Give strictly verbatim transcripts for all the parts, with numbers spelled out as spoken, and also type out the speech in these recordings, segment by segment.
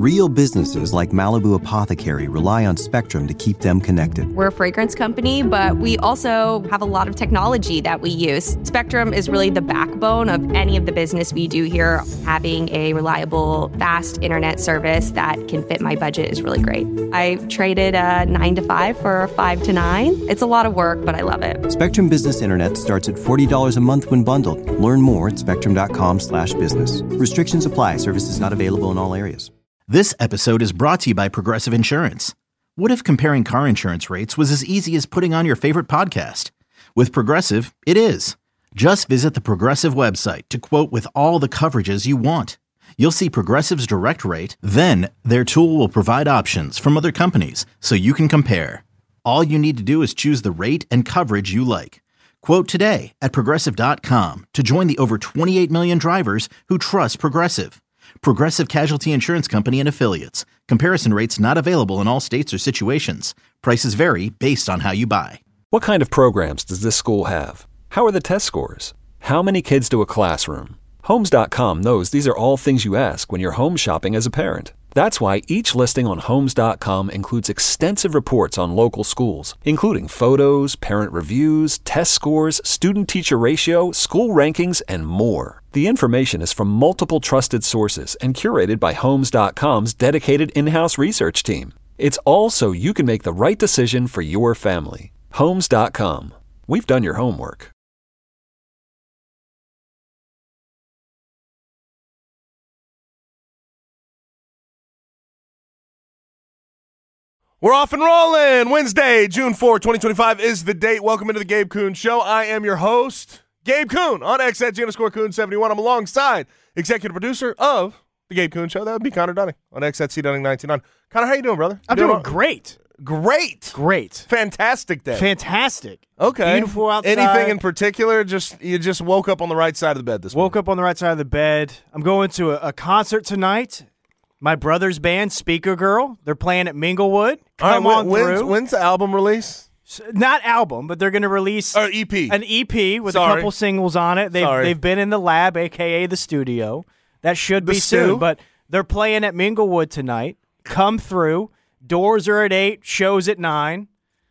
Real businesses like Malibu Apothecary rely on Spectrum to keep them connected. We're a fragrance company, but we also have a lot of technology that we use. Spectrum is really the backbone of any of the business we do here. Having a reliable, fast internet service that can fit my budget is really great. I traded a nine to five for a five to nine. It's a lot of work, but I love it. Spectrum Business Internet starts at forty dollars a month when bundled. Learn more at spectrum.com slash business. Restrictions apply. Services not available in all areas. This episode is brought to you by Progressive Insurance. What if comparing car insurance rates was as easy as putting on your favorite podcast? With Progressive, it is. Just visit the Progressive website to quote with all the coverages you want. You'll see Progressive's direct rate, then their tool will provide options from other companies so you can compare. All you need to do is choose the rate and coverage you like. Quote today at progressive dot com to join the over twenty-eight million drivers who trust Progressive. Progressive Casualty Insurance Company and Affiliates. Comparison rates not available in all states or situations. Prices vary based on how you buy. What kind of programs does this school have? How are the test scores? How many kids do a classroom? Homes dot com knows these are all things you ask when you're home shopping as a parent. That's why each listing on Homes dot com includes extensive reports on local schools, including photos, parent reviews, test scores, student-teacher ratio, school rankings, and more. The information is from multiple trusted sources and curated by Homes dot com's dedicated in-house research team. It's all so you can make the right decision for your family. Homes dot com. We've done your homework. We're off and rolling. Wednesday, June fourth, twenty twenty-five is the date. Welcome into the Gabe Kuhn Show. I am your host, Gabe Kuhn, on X at G underscore Kuhn seventy-one. I'm alongside executive producer of the Gabe Kuhn Show. That would be Connor Dunning on X at C Dunning ninety-nine. Connor, how you doing, brother? You I'm doing, doing all- great. Great. Great. Fantastic day. Fantastic. Okay. Beautiful outside. Anything in particular? Just you just woke up on the right side of the bed this morning. Woke up on the right side of the bed. I'm going to a, a concert tonight. My brother's band, Speaker Girl. They're playing at Minglewood. Come All right, on when, through. when's, when's the album release? Not album, but they're going to release Or E P. an E P with Sorry. a couple singles on it. They've Sorry. they've been in the lab, a k a the studio. That should The be stew? soon. But they're playing at Minglewood tonight. Come through. Doors are at eight. Shows at nine.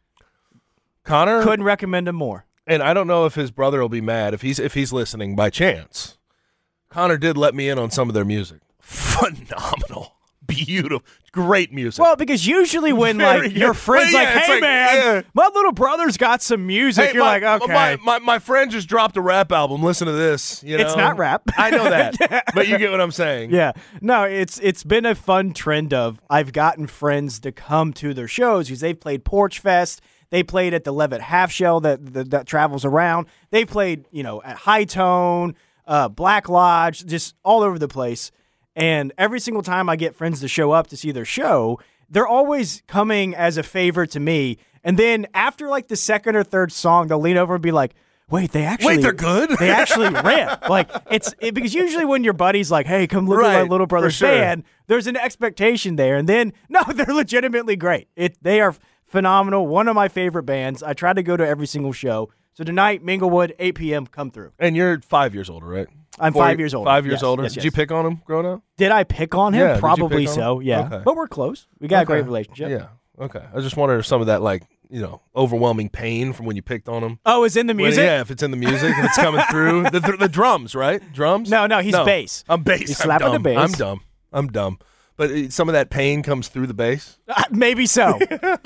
Connor, Couldn't recommend them more. and I don't know if his brother will be mad if he's if he's listening by chance. Connor did let me in on some of their music. Phenomenal. Beautiful. Great music. Well, because usually when Very like your good. friend's Well, yeah, like, it's "Hey like, man, yeah. my little brother's got some music," Hey, you're my, like, "Okay." My, my, my friend just dropped a rap album. Listen to this. You know? It's not rap. I know that. Yeah. But you get what I'm saying. Yeah, no, it's it's been a fun trend of I've gotten friends to come to their shows because they've played Porch Fest, they played at the Levitt Half Shell that that, that travels around, they played you know at High Tone, uh, Black Lodge, just all over the place. And every single time I get friends to show up to see their show, they're always coming as a favor to me. And then after like the second or third song, they'll lean over and be like, "Wait, they actually Wait, they're good? They actually rap." Like it's it, because usually when your buddy's like, "Hey, come look Right, at my little brother's for sure. band," there's an expectation there. And then no, they're legitimately great. It they are phenomenal. One of my favorite bands. I try to go to every single show. So tonight, Minglewood, eight p.m. Come through. And you're five years older, right? I'm Four- five years older. Five years Yes, older. yes, Did yes. you pick on him growing up? Did I pick on him? Yeah, did you Probably pick on so, him? yeah. Okay. But we're close. We got a great Okay. relationship. Yeah. Okay. I just wondered if some of that, like, you know, overwhelming pain from when you picked on him. Oh, is in the When- music? yeah, if it's in the music, if it's coming through. The, the, the drums, right? Drums? No, no, he's bass. I'm bass. He's I'm slapping the dumb. bass. I'm dumb. I'm dumb. But uh, some of that pain comes through the bass. Uh, maybe so.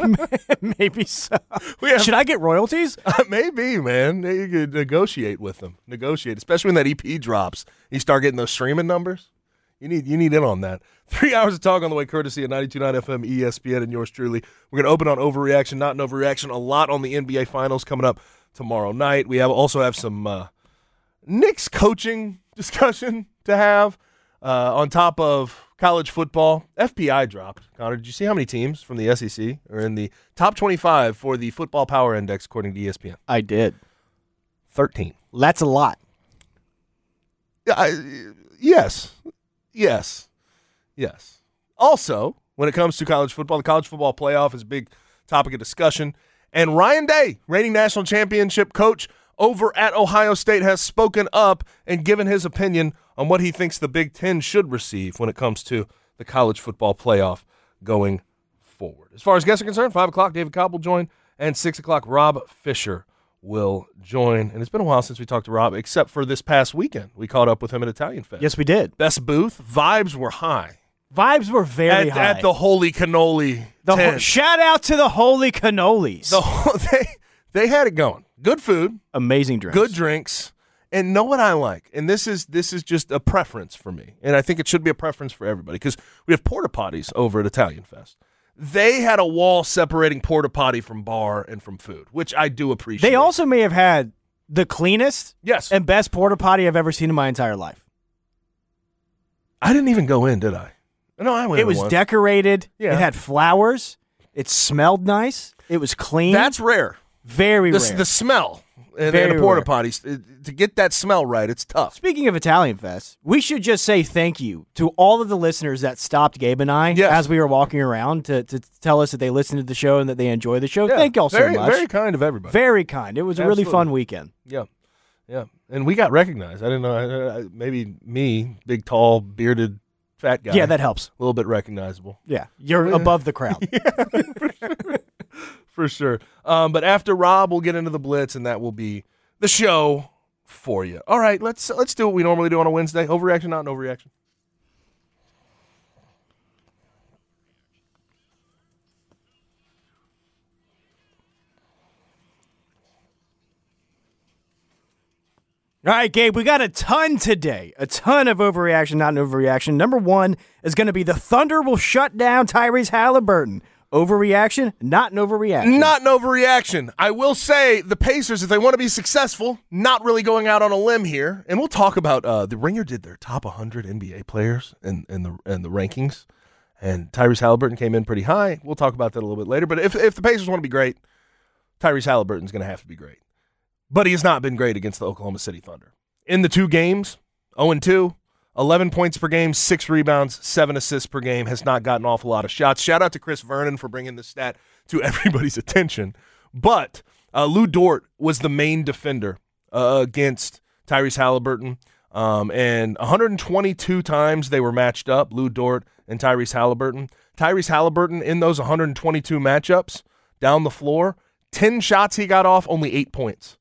Maybe so. We have- Should I get royalties? Maybe, man. You could negotiate with them. Negotiate, especially when that E P drops. You start getting those streaming numbers. You need you need in on that. Three hours of talk on the way, courtesy of ninety-two point nine F M, E S P N, and yours truly. We're going to open on overreaction, not an overreaction. A lot on the N B A Finals coming up tomorrow night. We have also have some uh, Knicks coaching discussion to have uh, on top of college football. F P I dropped. Connor, did you see how many teams from the S E C are in the top twenty-five for the Football Power Index according to E S P N? I did. thirteen. That's a lot. Yeah, I, yes. Yes. Yes. Also, when it comes to college football, the college football playoff is a big topic of discussion. And Ryan Day, reigning national championship coach over at Ohio State, has spoken up and given his opinion on what he thinks the Big Ten should receive when it comes to the college football playoff going forward. As far as guests are concerned, five o'clock, David Cobb will join, and six o'clock, Rob Fisher will join. And it's been a while since we talked to Rob, except for this past weekend. We caught up with him at Italian Fest. Yes, we did. Best booth. Vibes were high. Vibes were very at, high. At the Holy Cannoli the tent. ho- Shout out to the Holy Cannolis. The whole, they, they had it going. Good food. Amazing drinks. Good drinks. And know what I like? And this is this is just a preference for me. And I think it should be a preference for everybody because we have porta potties over at Italian Fest. They had a wall separating porta potty from bar and from food, which I do appreciate. They also may have had the cleanest yes. and best porta potty I've ever seen in my entire life. I didn't even go in, did I? No, I went It in was once. decorated. Yeah. It had flowers. It smelled nice. It was clean. That's rare. very The, rare. the smell in, Very in a porta rare. potty, to get that smell right, it's tough. Speaking of Italian Fest, we should just say thank you to all of the listeners that stopped Gabe and I Yes. as we were walking around to, to tell us that they listened to the show and that they enjoy the show. Yeah, Thank y'all very, so much. Very kind of everybody. Very kind. It was a really Absolutely. fun weekend. Yeah, yeah, and we got recognized. I didn't know. I, I, maybe me, big, tall, bearded, fat guy. Yeah, that helps. a little bit recognizable Yeah, you're above the crowd. for sure. Um, but after Rob, we'll get into the blitz, and that will be the show for you. All right, let's let's do what we normally do on a Wednesday. Overreaction, not an overreaction. All right, Gabe, we got a ton today. A ton of overreaction, not an overreaction. Number one is going to be the Thunder will shut down Tyrese Halliburton. Overreaction, not an overreaction. Not an overreaction. I will say the Pacers, if they want to be successful, not really going out on a limb here. And we'll talk about uh, the Ringer did their top one hundred N B A players in, in the in the rankings, and Tyrese Halliburton came in pretty high. We'll talk about that a little bit later. But if if the Pacers want to be great, Tyrese Halliburton's going to have to be great. But he has not been great against the Oklahoma City Thunder. In the two games, oh and two, eleven points per game, six rebounds, seven assists per game, has not gotten an awful lot of shots. Shout out to Chris Vernon for bringing this stat to everybody's attention. But uh, Lou Dort was the main defender uh, against Tyrese Halliburton. Um, and one hundred twenty-two times they were matched up, Lou Dort and Tyrese Halliburton. Tyrese Halliburton in those one hundred twenty-two matchups down the floor, ten shots he got off, only eight points.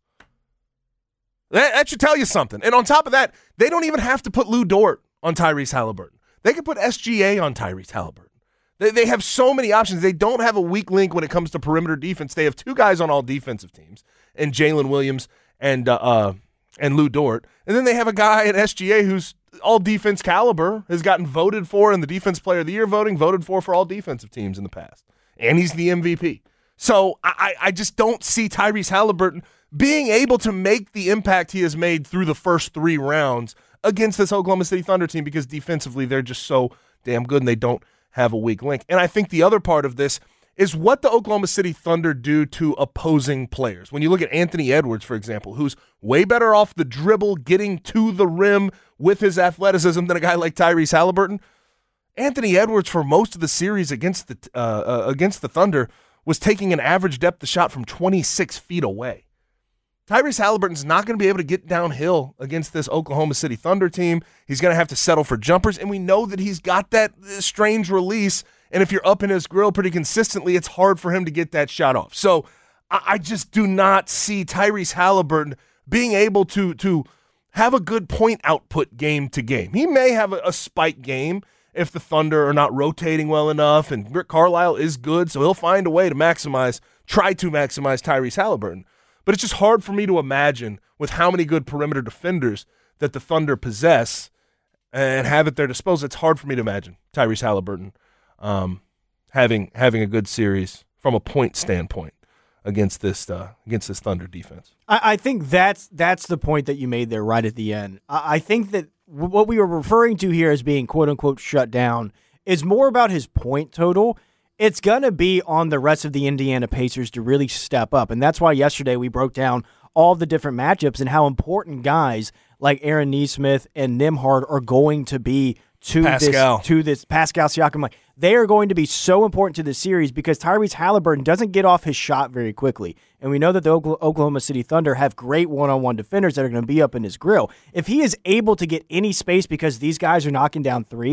That, that should tell you something. And on top of that, they don't even have to put Lou Dort on Tyrese Halliburton. They can put S G A on Tyrese Halliburton. They, they have so many options. They don't have a weak link when it comes to perimeter defense. They have two guys on all defensive teams, and Jalen Williams and uh, uh, and Lou Dort. And then they have a guy at S G A who's all defense caliber, has gotten voted for in the Defense Player of the Year voting, voted for for all defensive teams in the past. And he's the M V P. So I, I just don't see Tyrese Halliburton being able to make the impact he has made through the first three rounds against this Oklahoma City Thunder team because defensively they're just so damn good and they don't have a weak link. And I think the other part of this is what the Oklahoma City Thunder do to opposing players. When you look at Anthony Edwards, for example, who's way better off the dribble, getting to the rim with his athleticism than a guy like Tyrese Halliburton, Anthony Edwards for most of the series against the uh, uh, against the Thunder was taking an average depth of shot from twenty-six feet away. Tyrese Halliburton's not going to be able to get downhill against this Oklahoma City Thunder team. He's going to have to settle for jumpers, and we know that he's got that strange release, and if you're up in his grill pretty consistently, it's hard for him to get that shot off. So I, I just do not see Tyrese Halliburton being able to, to have a good point output game to game. He may have a, a spike game if the Thunder are not rotating well enough, and Rick Carlisle is good, so he'll find a way to maximize, try to maximize Tyrese Halliburton. But it's just hard for me to imagine with how many good perimeter defenders that the Thunder possess and have at their disposal. It's hard for me to imagine Tyrese Halliburton um, having having a good series from a point standpoint against this uh, against this Thunder defense. I, I think that's that's the point that you made there right at the end. I, I think that w- what we were referring to here as being quote unquote shut down is more about his point total. It's going to be on the rest of the Indiana Pacers to really step up. And that's why yesterday we broke down all the different matchups and how important guys like Aaron Nesmith and Nembhard are going to be to Pascal. this to this Pascal Siakam. Like, they are going to be so important to this series because Tyrese Halliburton doesn't get off his shot very quickly. And we know that the Oklahoma City Thunder have great one-on-one defenders that are going to be up in his grill. If he is able to get any space because these guys are knocking down threes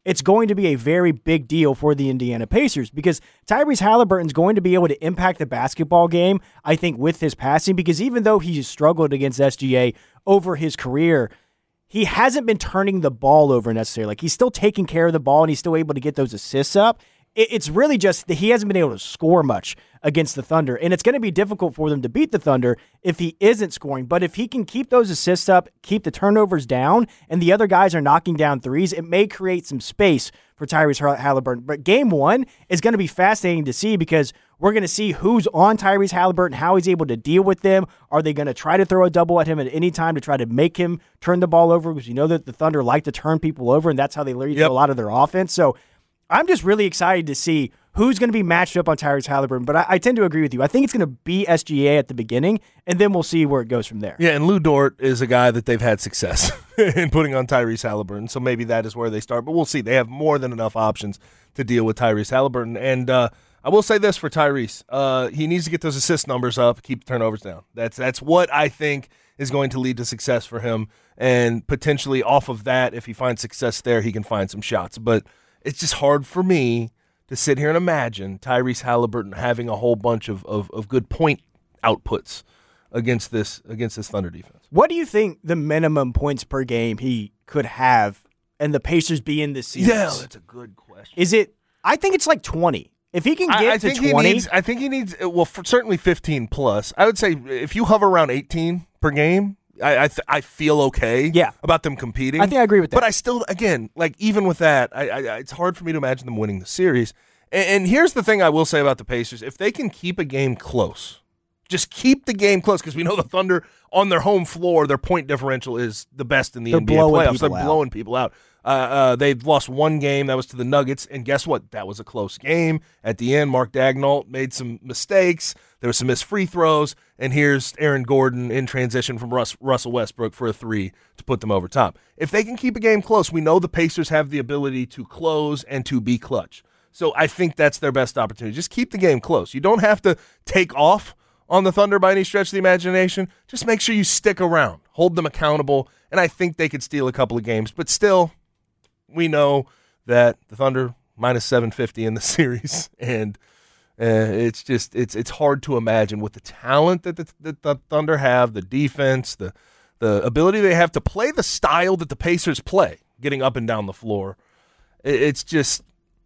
it's going to be a very big deal for the Indiana Pacers because Tyrese Halliburton's going to be able to impact the basketball game, I think, with his passing, because even though he's struggled against S G A over his career, he hasn't been turning the ball over necessarily. Like, he's still taking care of the ball and he's still able to get those assists up. It's really just that he hasn't been able to score much against the Thunder, and it's going to be difficult for them to beat the Thunder if he isn't scoring. But if he can keep those assists up, keep the turnovers down, and the other guys are knocking down threes, it may create some space for Tyrese Halliburton. But game one is going to be fascinating to see because we're going to see who's on Tyrese Halliburton, how he's able to deal with them. Are they going to try to throw a double at him at any time to try to make him turn the ball over? Because you know that the Thunder like to turn people over, and that's how they lead yep. to a lot of their offense. So I'm just really excited to see who's going to be matched up on Tyrese Halliburton, but I, I tend to agree with you. I think it's going to be S G A at the beginning, and then we'll see where it goes from there. Yeah, and Lou Dort is a guy that they've had success in putting on Tyrese Halliburton, so maybe that is where they start, but we'll see. They have more than enough options to deal with Tyrese Halliburton, and uh, I will say this for Tyrese. Uh, he needs to get those assist numbers up, keep the turnovers down. That's, that's what I think is going to lead to success for him, and potentially off of that, if he finds success there, he can find some shots, but it's just hard for me to sit here and imagine Tyrese Halliburton having a whole bunch of, of, of good point outputs against this against this Thunder defense. What do you think the minimum points per game he could have and the Pacers be in this series? Yeah, that's a good question. Is it? I think it's like twenty. If he can get I, I to think twenty, he needs, I think he needs well for, certainly fifteen plus. I would say if you hover around eighteen per game, I I, th- I feel okay yeah. about them competing. I think I agree with that. But I still, again, like even with that, I, I, it's hard for me to imagine them winning the series. And, and here's the thing I will say about the Pacers. If they can keep a game close, just keep the game close, because we know the Thunder on their home floor, their point differential is the best in the They're N B A playoffs. They're out. blowing people out. Uh, uh, they've lost one game. That was to the Nuggets. And guess what? That was a close game. At the end, Mark Daigneault made some mistakes. There were some missed free throws. And here's Aaron Gordon in transition from Russ, Russell Westbrook for a three to put them over top. If they can keep a game close, we know the Pacers have the ability to close and to be clutch. So I think that's their best opportunity. Just keep the game close. You don't have to take off on the Thunder by any stretch of the imagination. Just make sure you stick around. Hold them accountable. And I think they could steal a couple of games. But still, we know that the Thunder minus seven fifty in the series, and uh, it's just it's it's hard to imagine with the talent that the, that the Thunder have, the defense, the the ability they have to play the style that the Pacers play, getting up and down the floor. It's just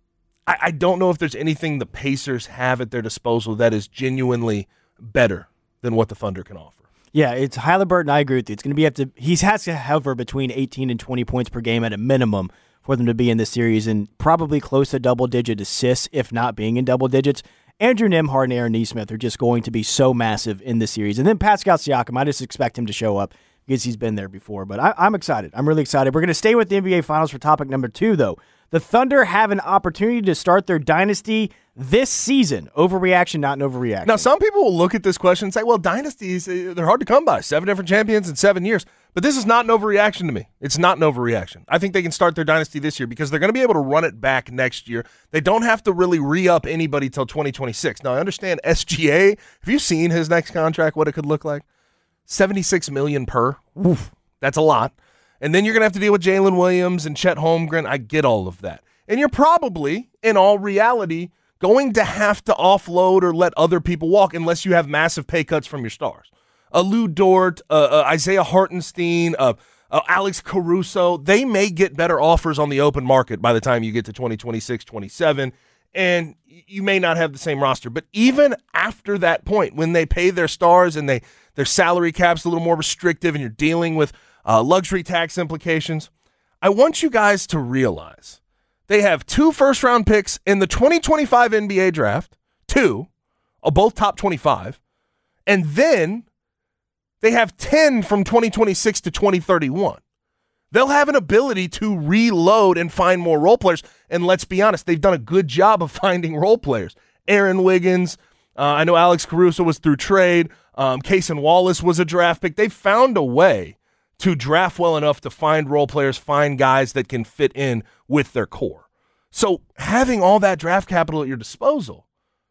I, I don't know if there's anything the Pacers have at their disposal that is genuinely better than what the Thunder can offer. Yeah, it's Halliburton. I agree with you. It's going to be up to he has to hover between eighteen and twenty points per game at a minimum for them to be in this series, and probably close to double-digit assists, if not being in double digits. Andrew Nembhard and Aaron Nesmith are just going to be so massive in this series. And then Pascal Siakam, I just expect him to show up because he's been there before. But I, I'm excited. I'm really excited. We're going to stay with the N B A Finals for topic number two, though. The Thunder have an opportunity to start their dynasty this season. Overreaction, not an overreaction. Now, some people will look at this question and say, well, dynasties, they're hard to come by. Seven different champions in seven years. But this is not an overreaction to me. It's not an overreaction. I think they can start their dynasty this year because they're going to be able to run it back next year. They don't have to really re-up anybody till twenty twenty-six. Now, I understand S G A. Have you seen his next contract, what it could look like? seventy-six million dollars per. Oof, that's a lot. And then you're going to have to deal with Jalen Williams and Chet Holmgren. I get all of that. And you're probably, in all reality, going to have to offload or let other people walk unless you have massive pay cuts from your stars. A Lou Dort, uh, uh, Isaiah Hartenstein, uh, uh, Alex Caruso, they may get better offers on the open market by the time you get to twenty twenty-six, twenty-seven, and you may not have the same roster. But even after that point, when they pay their stars and they their salary cap's a little more restrictive and you're dealing with uh, luxury tax implications, I want you guys to realize they have two first-round picks in the twenty twenty-five N B A draft, two, uh, both top twenty-five, and then they have ten from twenty twenty-six to twenty thirty-one. They'll have an ability to reload and find more role players, and let's be honest, they've done a good job of finding role players. Aaron Wiggins, uh, I know Alex Caruso was through trade, um, Cason Wallace was a draft pick. They've found a way to draft well enough to find role players, find guys that can fit in with their core. So having all that draft capital at your disposal,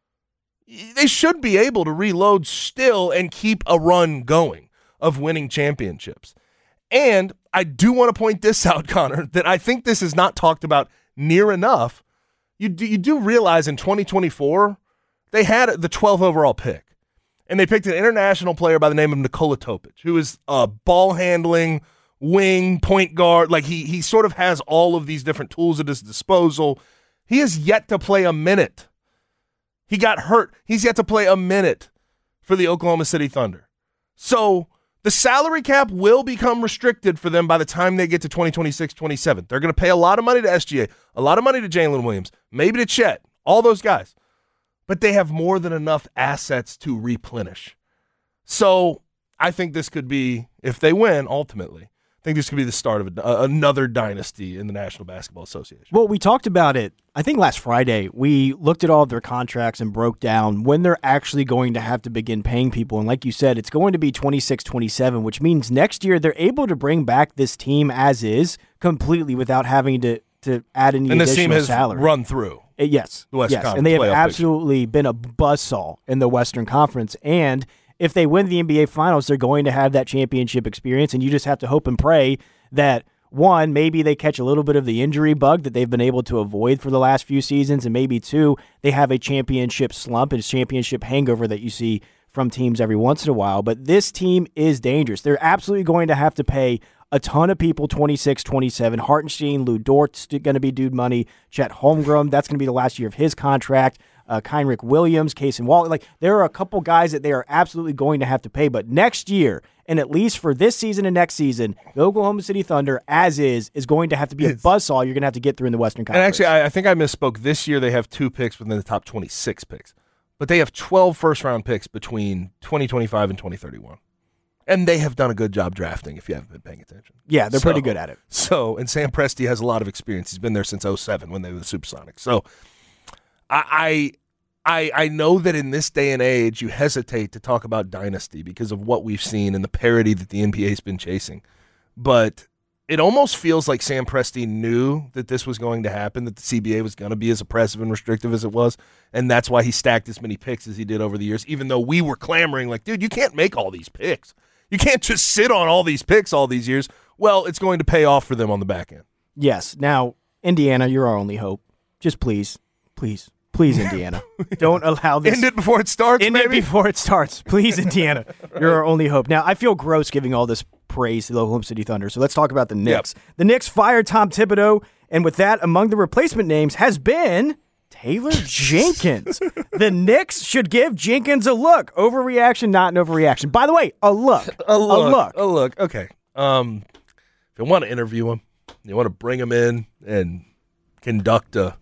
they should be able to reload still and keep a run going of winning championships. And I do want to point this out, Connor, that I think this is not talked about near enough. You do, you do realize in twenty twenty-four, they had the twelfth overall pick, and they picked an international player by the name of Nikola Topic, who is a ball-handling wing, point guard. Like, he he sort of has all of these different tools at his disposal. He has yet to play a minute. He got hurt. He's yet to play a minute for the Oklahoma City Thunder. So the salary cap will become restricted for them by the time they get to twenty twenty-six twenty-seven. They're going to pay a lot of money to S G A, a lot of money to Jalen Williams, maybe to Chet, all those guys. But they have more than enough assets to replenish. So I think this could be, if they win, ultimately, I think this could be the start of a, uh, another dynasty in the National Basketball Association. Well, we talked about it, I think last Friday. We looked at all of their contracts and broke down when they're actually going to have to begin paying people. And like you said, it's going to be twenty-six twenty-seven, which means next year they're able to bring back this team as is completely without having to, to add any and additional this team has salary. run through. Uh, yes. The Western yes. Conference And they have playoff absolutely picture. been a buzzsaw in the Western Conference. And if they win the N B A Finals, they're going to have that championship experience. And you just have to hope and pray that, one, maybe they catch a little bit of the injury bug that they've been able to avoid for the last few seasons, and maybe, two, they have a championship slump and a championship hangover that you see from teams every once in a while. But this team is dangerous. They're absolutely going to have to pay a ton of people twenty-six twenty-seven. Hartenstein, Lou Dort's going to be due money. Chet Holmgren, that's going to be the last year of his contract. Uh, Kenrich Williams, Cason Wallace. Like, there are a couple guys that they are absolutely going to have to pay. But next year, and at least for this season and next season, the Oklahoma City Thunder, as is, is going to have to be a buzzsaw you're going to have to get through in the Western Conference. And actually, I, I think I misspoke. This year they have two picks within the top twenty-six picks. But they have twelve first-round picks between twenty twenty-five and twenty thirty-one. And they have done a good job drafting, if you haven't been paying attention. Yeah, they're so, pretty good at it. So, and Sam Presti has a lot of experience. He's been there since oh seven when they were the Supersonics. So, I, I, I know that in this day and age, you hesitate to talk about dynasty because of what we've seen and the parity that the N B A's been chasing. But it almost feels like Sam Presti knew that this was going to happen, that the C B A was going to be as oppressive and restrictive as it was, and that's why he stacked as many picks as he did over the years, even though we were clamoring like, dude, you can't make all these picks. You can't just sit on all these picks all these years. Well, it's going to pay off for them on the back end. Yes. Now, Indiana, you're our only hope. Just please, please, please, Indiana. Don't allow this. End it before it starts, End maybe? it before it starts. Please, Indiana. You're our only hope. Now, I feel gross giving all this praise to the Oklahoma City Thunder, so let's talk about the Knicks. Yep. The Knicks fired Tom Thibodeau, and with that, among the replacement names has been Taylor Jenkins. The Knicks should give Jenkins a look. Overreaction, not an overreaction. By the way, a look. a look. A look. A look. Okay. Um, if you want to interview him, you want to bring him in and conduct a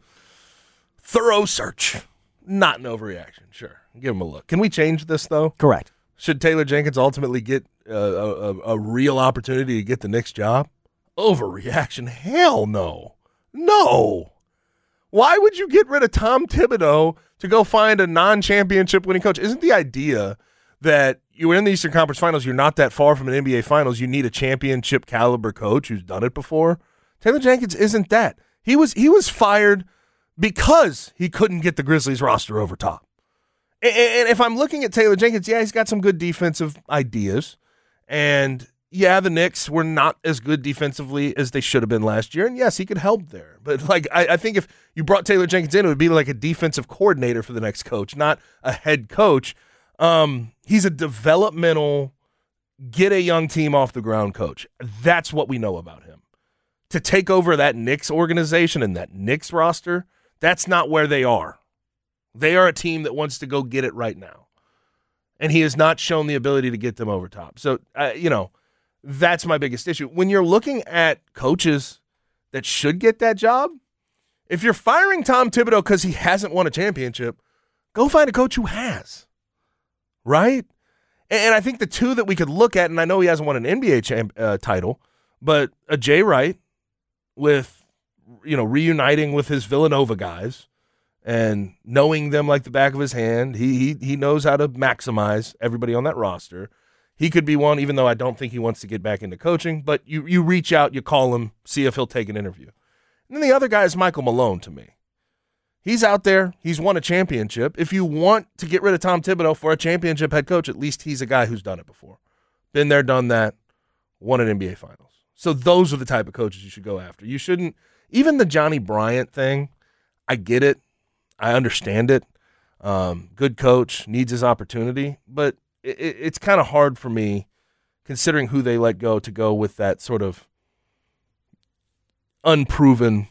thorough search. Not an overreaction. Sure. Give him a look. Can we change this, though? Correct. Should Taylor Jenkins ultimately get uh, a, a real opportunity to get the Knicks job? Overreaction? Hell no. No. Why would you get rid of Tom Thibodeau to go find a non-championship winning coach? Isn't the idea that you're in the Eastern Conference Finals, you're not that far from an N B A Finals, you need a championship caliber coach who's done it before? Taylor Jenkins isn't that. He was he was fired because he couldn't get the Grizzlies roster over top. And, and if I'm looking at Taylor Jenkins, yeah, he's got some good defensive ideas. And yeah, the Knicks were not as good defensively as they should have been last year. And yes, he could help there. But like I, I think if you brought Taylor Jenkins in, it would be like a defensive coordinator for the next coach, not a head coach. Um, he's a developmental, get a young team off the ground coach. That's what we know about him. To take over that Knicks organization and that Knicks roster, that's not where they are. They are a team that wants to go get it right now. And he has not shown the ability to get them over top. So, uh, you know, that's my biggest issue. When you're looking at coaches that should get that job, if you're firing Tom Thibodeau because he hasn't won a championship, go find a coach who has. Right? And I think the two that we could look at, and I know he hasn't won an N B A champ, uh, title, but a Jay Wright with, you know, reuniting with his Villanova guys and knowing them like the back of his hand. He he he knows how to maximize everybody on that roster. He could be one, even though I don't think he wants to get back into coaching, but you you reach out, you call him, see if he'll take an interview. And then the other guy is Michael Malone to me. He's out there. He's won a championship. If you want to get rid of Tom Thibodeau for a championship head coach, at least he's a guy who's done it before. Been there, done that, won an N B A Finals. So those are the type of coaches you should go after. You shouldn't even the Johnny Bryant thing, I get it. I understand it. Um, good coach, needs his opportunity. But it, it, it's kind of hard for me, considering who they let go, to go with that sort of unproven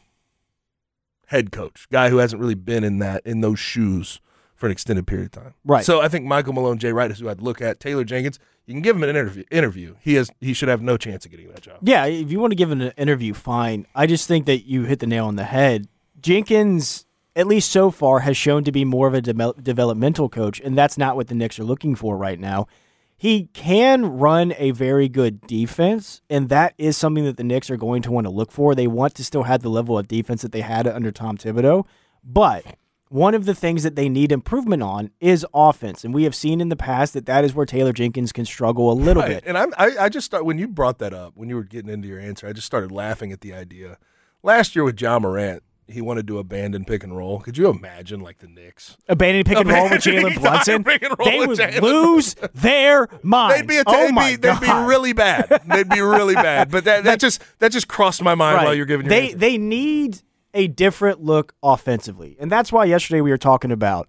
head coach, guy who hasn't really been in that in those shoes for an extended period of time. Right. So I think Michael Malone, Jay Wright is who I'd look at. Taylor Jenkins, you can give him an interview. Interview. He has. He should have no chance of getting that job. Yeah, if you want to give him an interview, fine. I just think that you hit the nail on the head. Jenkins, at least so far, has shown to be more of a de- developmental coach, and that's not what the Knicks are looking for right now. He can run a very good defense, and that is something that the Knicks are going to want to look for. They want to still have the level of defense that they had under Tom Thibodeau, but one of the things that they need improvement on is offense, and we have seen in the past that that is where Taylor Jenkins can struggle a little Right. bit. And I'm, I, I just start when you brought that up, when you were getting into your answer, I just started laughing at the idea. Last year with John Morant, he wanted to abandon pick and roll. Could you imagine, like, the Knicks? Abandoning pick and roll with Jalen Brunson, pick and roll they with would Jalen lose their minds. They'd be, a, oh they'd, my be, they'd be God. really bad. They'd be really bad. But that, that just that just crossed my mind Right. while you're giving your they answer. They need a different look offensively, and that's why yesterday we were talking about.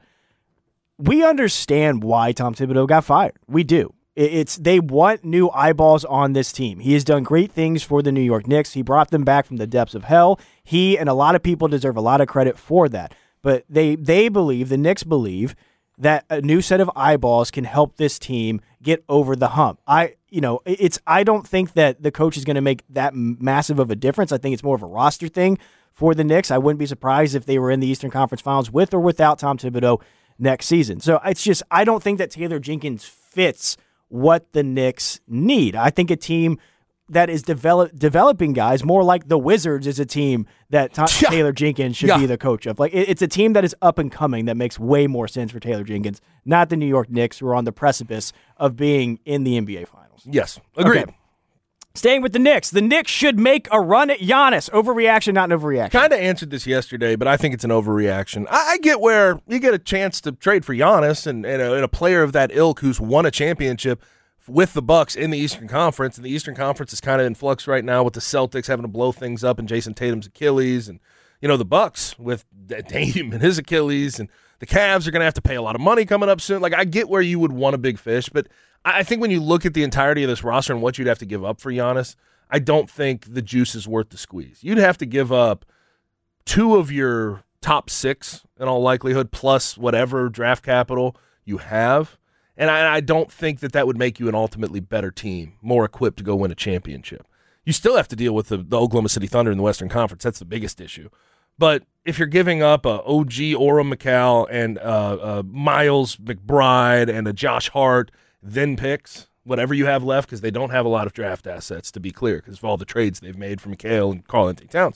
We understand why Tom Thibodeau got fired. We do. It's they want new eyeballs on this team. He has done great things for the New York Knicks. He brought them back from the depths of hell. He and a lot of people deserve a lot of credit for that. But they they believe, the Knicks believe, that a new set of eyeballs can help this team get over the hump. I you know, it's I don't think that the coach is going to make that massive of a difference. I think it's more of a roster thing for the Knicks. I wouldn't be surprised if they were in the Eastern Conference Finals with or without Tom Thibodeau next season. So it's just I don't think that Taylor Jenkins fits what the Knicks need. I think a team that is develop, developing guys, more like the Wizards is a team that Tom, Yeah. Taylor Jenkins should Yeah. be the coach of. Like it, it's a team that is up and coming that makes way more sense for Taylor Jenkins, not the New York Knicks, who are on the precipice of being in the N B A Finals. Yes, agreed. Okay. Staying with the Knicks, the Knicks should make a run at Giannis. Overreaction, not an overreaction. Kind of answered this yesterday, but I think it's an overreaction. I, I get where you get a chance to trade for Giannis and, and, a, and a player of that ilk who's won a championship with the Bucks in the Eastern Conference, and the Eastern Conference is kind of in flux right now with the Celtics having to blow things up and Jason Tatum's Achilles, and you know the Bucks with Dame and his Achilles, and the Cavs are going to have to pay a lot of money coming up soon. Like I get where you would want a big fish, but I think when you look at the entirety of this roster and what you'd have to give up for Giannis, I don't think the juice is worth the squeeze. You'd have to give up two of your top six in all likelihood, plus whatever draft capital you have. And I, I don't think that that would make you an ultimately better team, more equipped to go win a championship. You still have to deal with the, the Oklahoma City Thunder in the Western Conference. That's the biggest issue. But if you're giving up a O G Orem McCall and uh, uh, Miles McBride and a Josh Hart, then picks, whatever you have left, because they don't have a lot of draft assets, to be clear, because of all the trades they've made from McHale and Karl-Anthony Towns.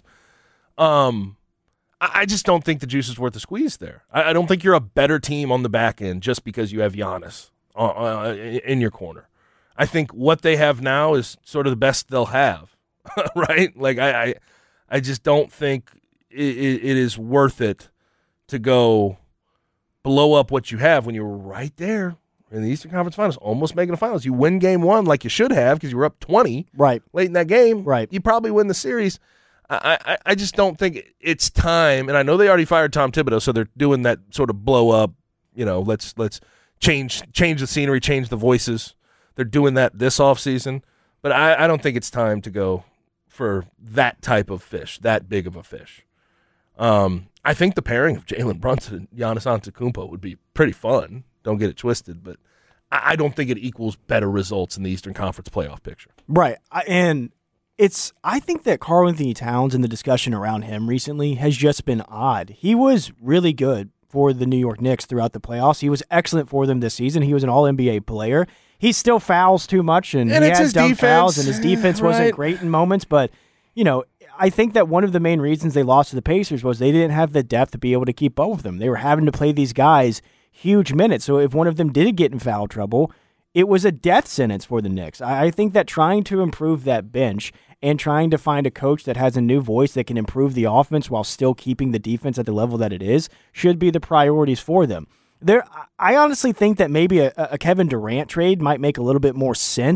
Um, I, I just don't think the juice is worth the squeeze there. I, I don't think you're a better team on the back end just because you have Giannis uh, uh, in your corner. I think what they have now is sort of the best they'll have, right? Like I, I, I just don't think it, it, it is worth it to go blow up what you have when you're right there in the Eastern Conference Finals, almost making the finals. You win game one like you should have because you were up twenty Right. late in that game. Right. You probably win the series. I, I, I just don't think it's time, and I know they already fired Tom Thibodeau, so they're doing that sort of blow up, you know, let's let's change change the scenery, change the voices. They're doing that this offseason, but I, I don't think it's time to go for that type of fish, that big of a fish. Um, I think the pairing of Jalen Brunson and Giannis Antetokounmpo would be pretty fun. Don't get it twisted, but I don't think it equals better results in the Eastern Conference playoff picture. Right. I, and it's I think that Karl-Anthony Towns and the discussion around him recently has just been odd. He was really good for the New York Knicks throughout the playoffs. He was excellent for them this season. He was an all N B A player. He still fouls too much, and, And he it's has his dumb defense. fouls, and his defense wasn't Right. great in moments. But, you know, I think that one of the main reasons they lost to the Pacers was they didn't have the depth to be able to keep up with them. They were having to play these guys huge minutes. So if one of them did get in foul trouble, it was a death sentence for the Knicks. I, I think that trying to improve that bench and trying to find a coach that has a new voice that can improve the offense while still keeping the defense at the level that it is should be the priorities for them. There, I honestly think that maybe a, a Kevin Durant trade might make a little bit more sense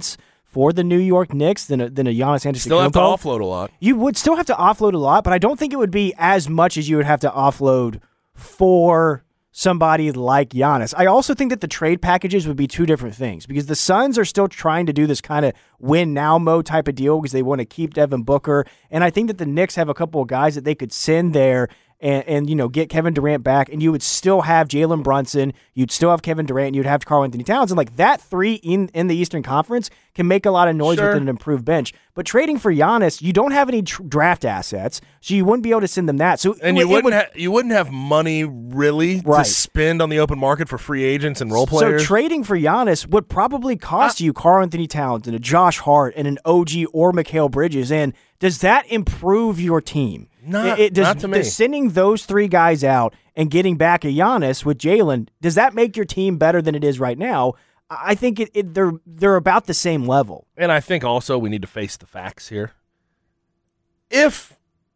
for the New York Knicks than a, than a Giannis Antetokounmpo. Still have to offload a lot. You would still have to offload a lot, but I don't think it would be as much as you would have to offload for somebody like Giannis. I also think that the trade packages would be two different things because the Suns are still trying to do this kind of win-now mode type of deal because they want to keep Devin Booker, and I think that the Knicks have a couple of guys that they could send there and, and you know, get Kevin Durant back, and you would still have Jalen Brunson, you'd still have Kevin Durant, and you'd have Karl Anthony Towns, and like that three in, in the Eastern Conference can make a lot of noise Sure. with an improved bench. But trading for Giannis, you don't have any tr- draft assets, so you wouldn't be able to send them that. So And it, you wouldn't would, ha- you wouldn't have money really Right. to spend on the open market for free agents and role players. So trading for Giannis would probably cost you Karl Anthony Towns and a Josh Hart and an O G or Mikal Bridges. And does that improve your team? Not- it, does, not to me. Does sending those three guys out and getting back a Giannis with Jalen, does that make your team better than it is right now? I think it, it, they're they're about the same level. And I think also we need to face the facts here. If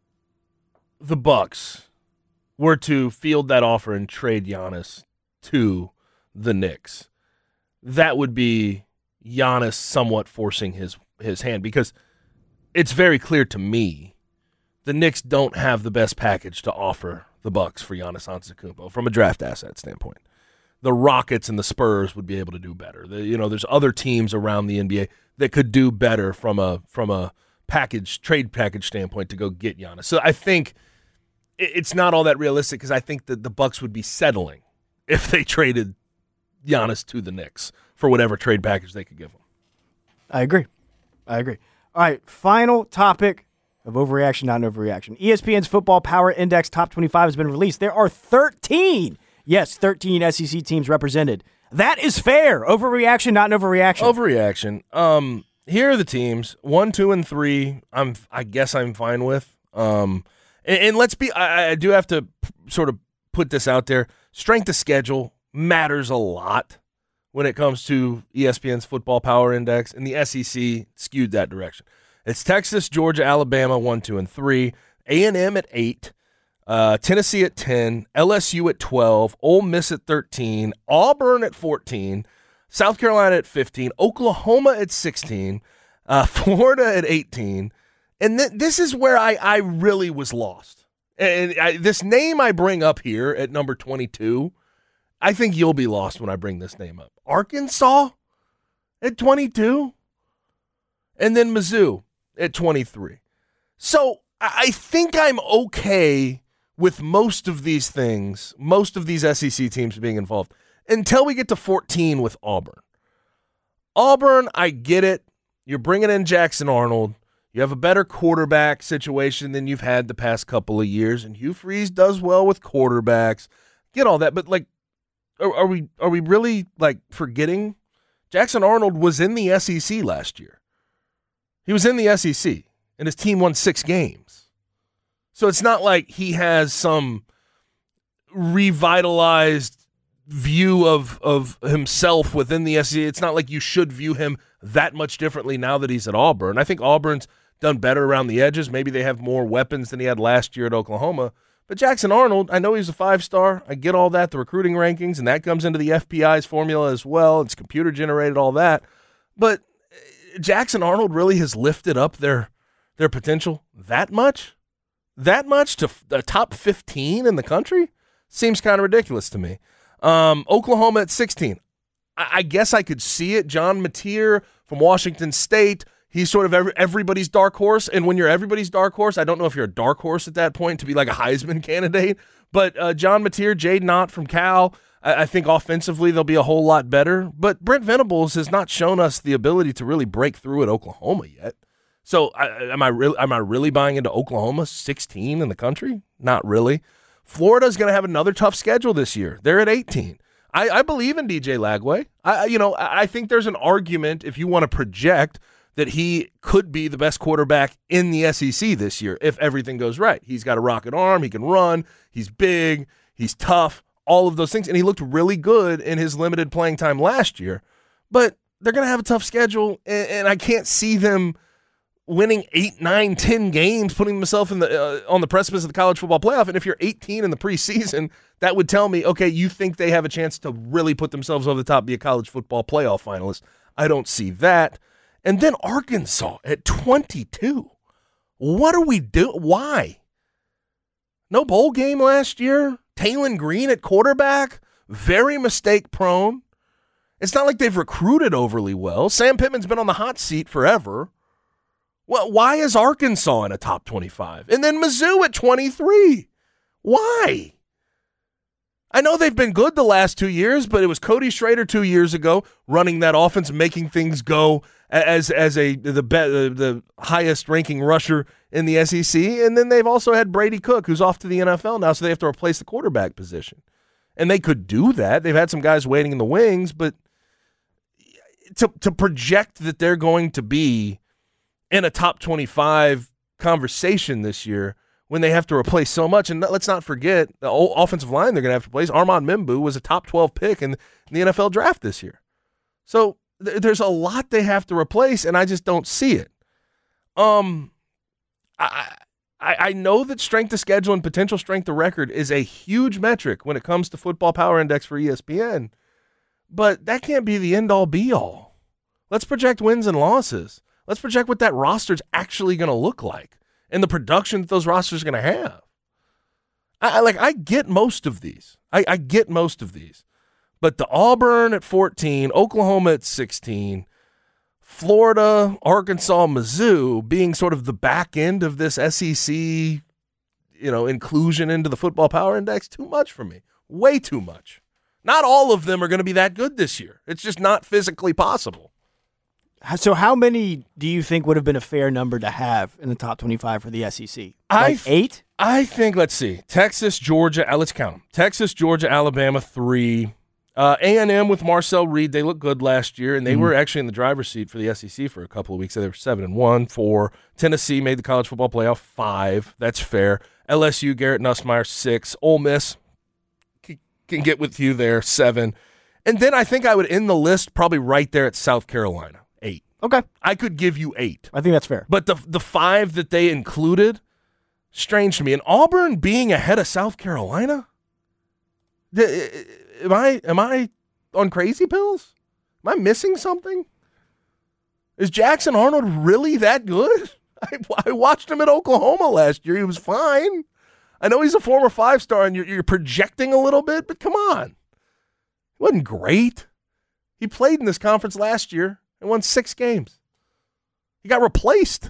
the Bucks were to field that offer and trade Giannis to the Knicks, that would be Giannis somewhat forcing his, his hand because it's very clear to me the Knicks don't have the best package to offer the Bucks for Giannis Antetokounmpo from a draft asset standpoint. The Rockets and the Spurs would be able to do better. The, you know, there's other teams around the N B A that could do better from a from a package trade package standpoint to go get Giannis. So I think it's not all that realistic because I think that the Bucks would be settling if they traded Giannis to the Knicks for whatever trade package they could give him. I agree. I agree. All right, final topic of overreaction, not an overreaction. E S P N's Football Power Index Top twenty-five has been released. There are thirteen, yes, thirteen S E C teams represented. That is fair. Overreaction, not an overreaction. Overreaction. Um, here are the teams. One, two, and three. I'm. I guess I'm fine with. Um, and, and let's be. I, I do have to p- sort of put this out there. Strength of schedule matters a lot when it comes to E S P N's Football Power Index, and the S E C skewed that direction. It's Texas, Georgia, Alabama, one, two, and three. A and M at eight. Uh, Tennessee at ten. L S U at twelve. Ole Miss at thirteen. Auburn at fourteen. South Carolina at fifteen. Oklahoma at sixteen. Uh, Florida at eighteen. And th- this is where I, I really was lost. And I, this name I bring up here at number twenty-two, I think you'll be lost when I bring this name up. Arkansas at twenty-two. And then Mizzou at twenty-three. So I think I'm okay with most of these things, most of these S E C teams being involved, until we get to fourteen with Auburn. Auburn, I get it. You're bringing in Jackson Arnold. You have a better quarterback situation than you've had the past couple of years, and Hugh Freeze does well with quarterbacks. Get all that, but like, are, are we are we really like forgetting? Jackson Arnold was in the S E C last year. He was in the S E C, and his team won six games. So it's not like he has some revitalized view of, of himself within the S E C. It's not like you should view him that much differently now that he's at Auburn. I think Auburn's done better around the edges. Maybe they have more weapons than he had last year at Oklahoma. But Jackson Arnold, I know he's a five-star. I get all that, the recruiting rankings, and that comes into the F P I's formula as well. It's computer-generated, all that. But Jackson Arnold really has lifted up their their potential that much? That much to the top fifteen in the country? Seems kind of ridiculous to me. Um, Oklahoma at sixteen. I, I guess I could see it. John Mateer from Washington State. He's sort of every, everybody's dark horse. And when you're everybody's dark horse, I don't know if you're a dark horse at that point to be like a Heisman candidate. But uh, John Mateer, Jade Knott from Cal, I, I think offensively they'll be a whole lot better. But Brent Venables has not shown us the ability to really break through at Oklahoma yet. So I, am I really am I really buying into Oklahoma sixteen in the country? Not really. Florida's going to have another tough schedule this year. They're at eighteen. I, I believe in D J Lagway. I you know I think there's an argument if you want to project that he could be the best quarterback in the S E C this year if everything goes right. He's got a rocket arm. He can run. He's big. He's tough. All of those things, and he looked really good in his limited playing time last year. But they're going to have a tough schedule, and, and I can't see them winning eight, nine, ten games, putting themselves in the uh, on the precipice of the college football playoff. And if you're eighteen in the preseason, that would tell me, okay, you think they have a chance to really put themselves over the top, be a college football playoff finalist. I don't see that. And then Arkansas at twenty-two. What are we doing? Why? No bowl game last year. Taylon Green at quarterback. Very mistake prone. It's not like they've recruited overly well. Sam Pittman's been on the hot seat forever. Well, why is Arkansas in a top twenty-five? And then Mizzou at twenty-three. Why? I know they've been good the last two years, but it was Cody Schrader two years ago running that offense, making things go as as a the the, the highest ranking rusher in the S E C, and then they've also had Brady Cook, who's off to the N F L now, so they have to replace the quarterback position. And they could do that. They've had some guys waiting in the wings, but to to project that they're going to be in a top twenty-five conversation this year when they have to replace so much, and let's not forget the offensive line they're going to have to replace. Armand Mimbu was a top twelve pick in, in the N F L draft this year. So th- there's a lot they have to replace, and I just don't see it. Um, I, I I know that strength of schedule and potential strength of record is a huge metric when it comes to Football Power Index for E S P N, but that can't be the end-all, be-all. Let's project wins and losses. Let's project what that roster's actually going to look like and the production that those rosters are going to have. I, I like I get most of these. I, I get most of these. But the Auburn at fourteen, Oklahoma at sixteen, Florida, Arkansas, Mizzou being sort of the back end of this S E C, you know, inclusion into the Football Power Index, too much for me. Way too much. Not all of them are going to be that good this year. It's just not physically possible. So how many do you think would have been a fair number to have in the top twenty-five for the S E C? I Like th- eight? I think, let's see, Texas, Georgia, uh, let's count them. Texas, Georgia, Alabama, three. Uh, A and M with Marcel Reed, they looked good last year, and they mm-hmm. were actually in the driver's seat for the S E C for a couple of weeks. They were seven and one, four. Tennessee made the college football playoff, five. That's fair. L S U, Garrett Nussmeier, six. Ole Miss c- can get with you there, seven. And then I think I would end the list probably right there at South Carolina, eight. Okay. I could give you eight. I think that's fair. But the the five that they included, strange to me. And Auburn being ahead of South Carolina? The, am I am I on crazy pills? Am I missing something? Is Jackson Arnold really that good? I, I watched him at Oklahoma last year. He was fine. I know he's a former five-star, and you're, you're projecting a little bit, but come on. He wasn't great. He played in this conference last year and won six games. He got replaced.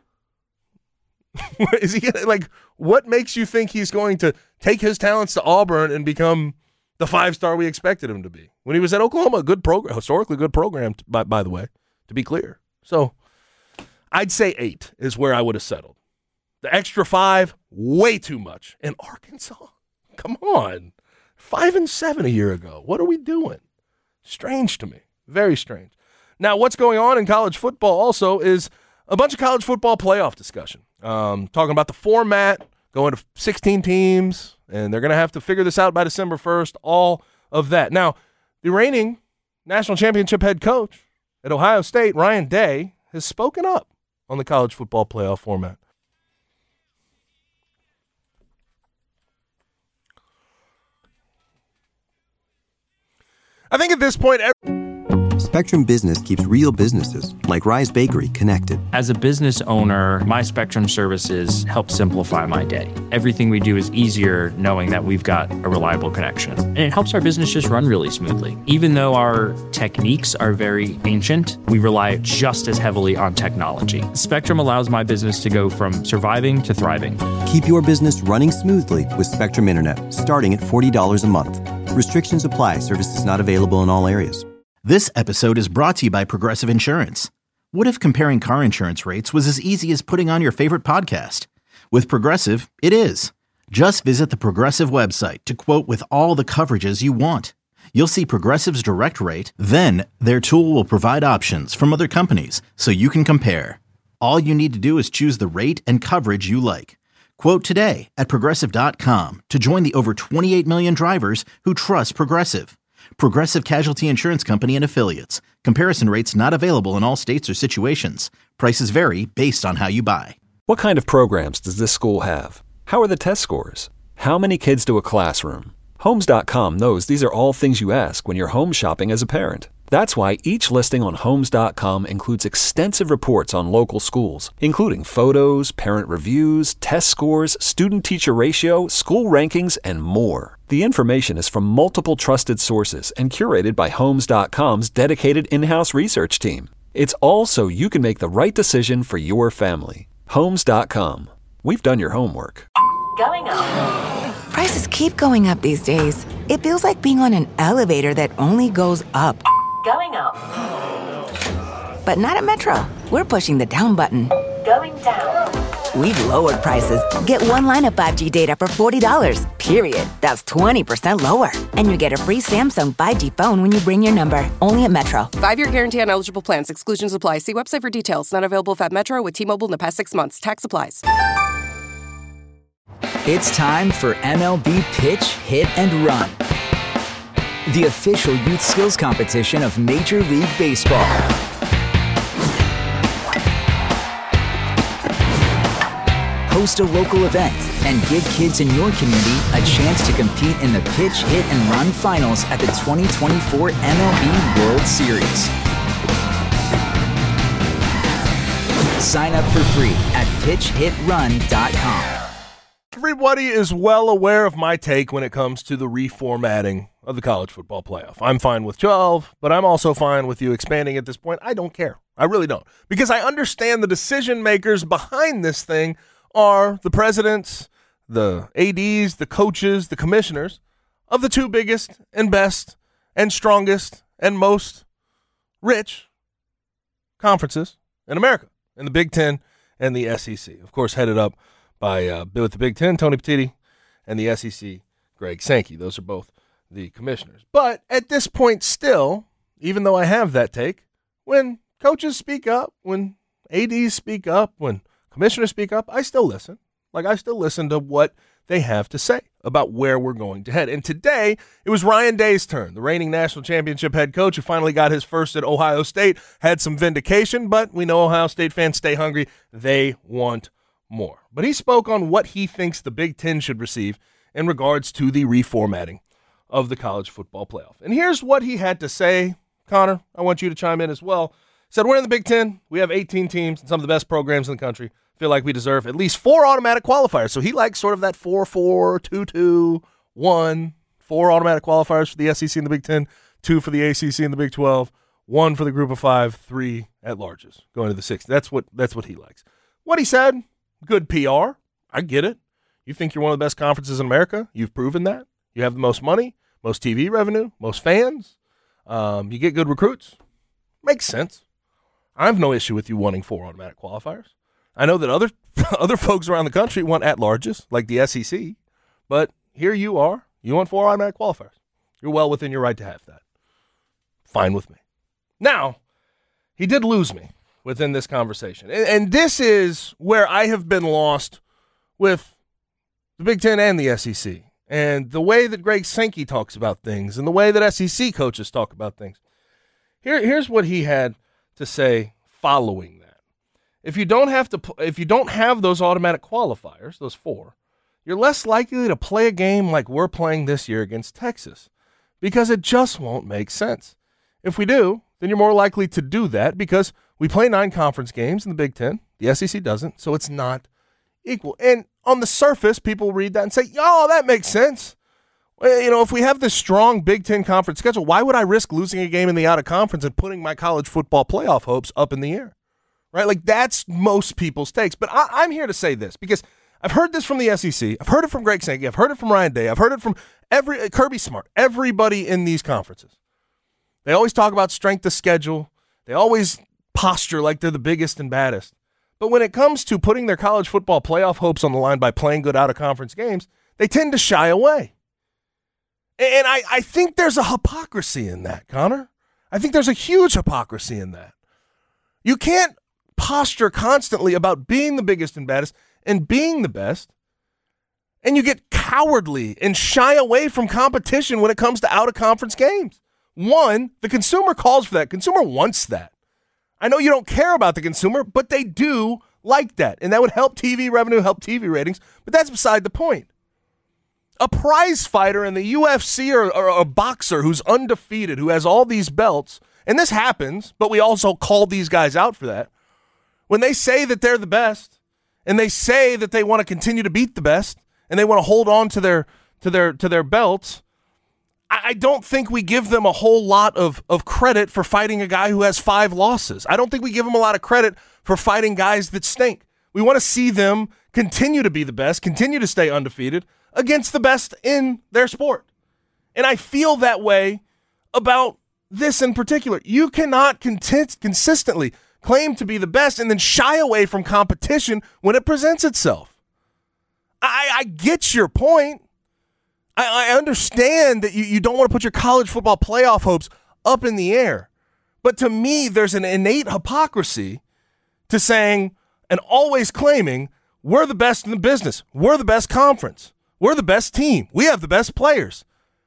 Is he like? What makes you think he's going to take his talents to Auburn and become the five-star we expected him to be? When he was at Oklahoma, a good program, historically good program, by, by the way, to be clear. So I'd say eight is where I would have settled. The extra five, way too much. And Arkansas, come on, five and seven a year ago. What are we doing? Strange to me, very strange. Now, what's going on in college football also is a bunch of college football playoff discussion. Um, talking about the format, going to sixteen teams, and they're going to have to figure this out by December first, all of that. Now, the reigning national championship head coach at Ohio State, Ryan Day, has spoken up on the college football playoff format. I think at this point, every- Spectrum Business keeps real businesses, like Rise Bakery, connected. As a business owner, my Spectrum services help simplify my day. Everything we do is easier knowing that we've got a reliable connection. And it helps our business just run really smoothly. Even though our techniques are very ancient, we rely just as heavily on technology. Spectrum allows my business to go from surviving to thriving. Keep your business running smoothly with Spectrum Internet, starting at forty dollars a month. Restrictions apply. Services not available in all areas. This episode is brought to you by Progressive Insurance. What if comparing car insurance rates was as easy as putting on your favorite podcast? With Progressive, it is. Just visit the Progressive website to quote with all the coverages you want. You'll see Progressive's direct rate, then their tool will provide options from other companies so you can compare. All you need to do is choose the rate and coverage you like. Quote today at Progressive dot com to join the over twenty-eight million drivers who trust Progressive. Progressive Casualty Insurance Company and Affiliates. Comparison rates not available in all states or situations. Prices vary based on how you buy. What kind of programs does this school have? How are the test scores? How many kids do a classroom? Homes dot com knows these are all things you ask when you're home shopping as a parent. That's why each listing on Homes dot com includes extensive reports on local schools, including photos, parent reviews, test scores, student-teacher ratio, school rankings, and more. The information is from multiple trusted sources and curated by Homes dot com's dedicated in-house research team. It's all so you can make the right decision for your family. Homes dot com. We've done your homework. Going up. Prices keep going up these days. It feels like being on an elevator that only goes up. Going up. But not at Metro. We're pushing the down button. Going down. We've lowered prices. Get one line of five G data for forty dollars, period. That's twenty percent lower. And you get a free Samsung five G phone when you bring your number. Only at Metro. Five-year guarantee on eligible plans. Exclusions apply. See website for details. Not available at Metro with T-Mobile in the past six months. Tax applies. It's time for M L B Pitch, Hit, and Run, the official youth skills competition of Major League Baseball. Host a local event and give kids in your community a chance to compete in the Pitch, Hit, and Run finals at the twenty twenty-four M L B World Series. Sign up for free at pitch hit run dot com. Everybody is well aware of my take when it comes to the reformatting of the college football playoff. I'm fine with twelve, but I'm also fine with you expanding at this point. I don't care. I really don't. Because I understand the decision makers behind this thing are the presidents, the A Ds, the coaches, the commissioners of the two biggest and best and strongest and most rich conferences in America, in the Big Ten and the S E C. Of course, headed up by uh, with the Big Ten, Tony Petitti, and the S E C, Greg Sankey. Those are both the commissioners. But at this point still, even though I have that take, when coaches speak up, when A Ds speak up, when commissioners speak up, I still listen. Like, I still listen to what they have to say about where we're going to head. And today, it was Ryan Day's turn, the reigning national championship head coach who finally got his first at Ohio State, had some vindication, but we know Ohio State fans stay hungry. They want more. But he spoke on what he thinks the Big Ten should receive in regards to the reformatting of the college football playoff. And here's what he had to say. Connor, I want you to chime in as well. He said, we're in the Big Ten. We have eighteen teams and some of the best programs in the country. Feel like we deserve at least four automatic qualifiers. So he likes sort of that four four, two two, one, four automatic qualifiers for the S E C and the Big Ten, two for the A C C and the Big twelve, one for the group of five, three at larges going to the six. That's what that's what he likes. What he said, good P R. I get it. You think you're one of the best conferences in America. You've proven that. You have the most money, most T V revenue, most fans. Um, you get good recruits. Makes sense. I have no issue with you wanting four automatic qualifiers. I know that other other folks around the country want at-larges, like the S E C, but here you are. You want four automatic qualifiers. You're well within your right to have that. Fine with me. Now, he did lose me within this conversation, and, and this is where I have been lost with the Big Ten and the S E C, and the way that Greg Sankey talks about things, and the way that S E C coaches talk about things. Here, here's what he had to say following that. If you don't have to, if you don't have those automatic qualifiers, those four, you're less likely to play a game like we're playing this year against Texas, because it just won't make sense. If we do, then you're more likely to do that because we play nine conference games in the Big Ten. The S E C doesn't, so it's not equal. And on the surface, people read that and say, "Oh, that makes sense." Well, you know, if we have this strong Big Ten conference schedule, why would I risk losing a game in the out-of-conference and putting my college football playoff hopes up in the air? Right? Like, that's most people's takes. But I, I'm here to say this because I've heard this from the S E C. I've heard it from Greg Sankey. I've heard it from Ryan Day. I've heard it from every Kirby Smart, everybody in these conferences. They always talk about strength of schedule. They always posture like they're the biggest and baddest. But when it comes to putting their college football playoff hopes on the line by playing good out-of-conference games, they tend to shy away. And I, I think there's a hypocrisy in that, Connor. I think there's a huge hypocrisy in that. You can't posture constantly about being the biggest and baddest and being the best, and you get cowardly and shy away from competition when it comes to out-of-conference games. One, the consumer calls for that. Consumer wants that. I know you don't care about the consumer, but they do like that, and that would help T V revenue, help T V ratings, but that's beside the point. A prize fighter in the U F C or, or a boxer who's undefeated, who has all these belts, and this happens, but we also call these guys out for that. When they say that they're the best, and they say that they want to continue to beat the best, and they want to hold on to their to their to their belts, I, I don't think we give them a whole lot of, of credit for fighting a guy who has five losses. I don't think we give them a lot of credit for fighting guys that stink. We want to see them continue to be the best, continue to stay undefeated against the best in their sport. And I feel that way about this in particular. You cannot content, consistently claim to be the best and then shy away from competition when it presents itself. I, I get your point. I, I understand that you, you don't want to put your college football playoff hopes up in the air. But to me, there's an innate hypocrisy to saying and always claiming we're the best in the business. We're the best conference. We're the best team. We have the best players.